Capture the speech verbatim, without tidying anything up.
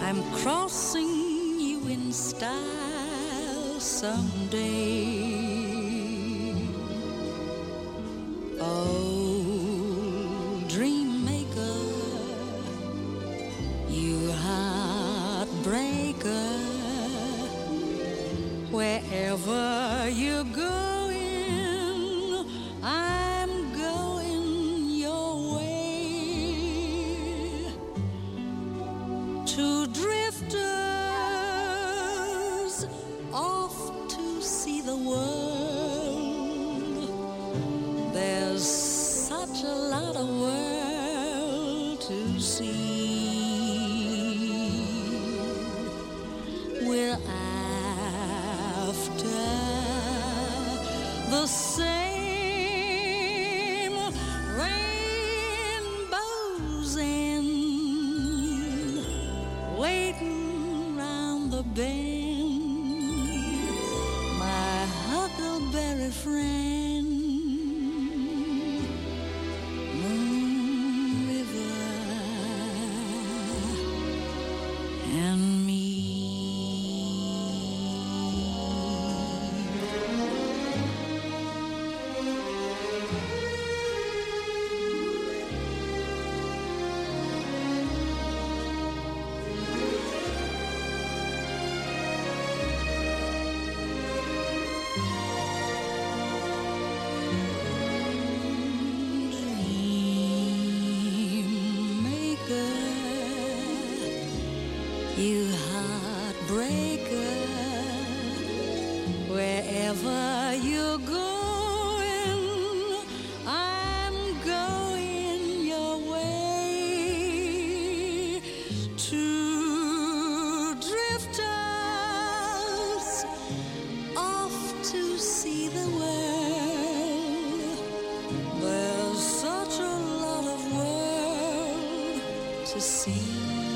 I'm crossing you in style someday. Oh, dream maker, you heartbreaker, wherever you're going, I'm going your way. Two drifters off to see the world. There's such a lot of world to see. We're after the same rainbow's end, waiting round the bend, my huckleberry friend, Moon River and me. You heartbreaker, wherever you're going, I'm going your way. Two drifters off to see the world. There's such a lot of world to see.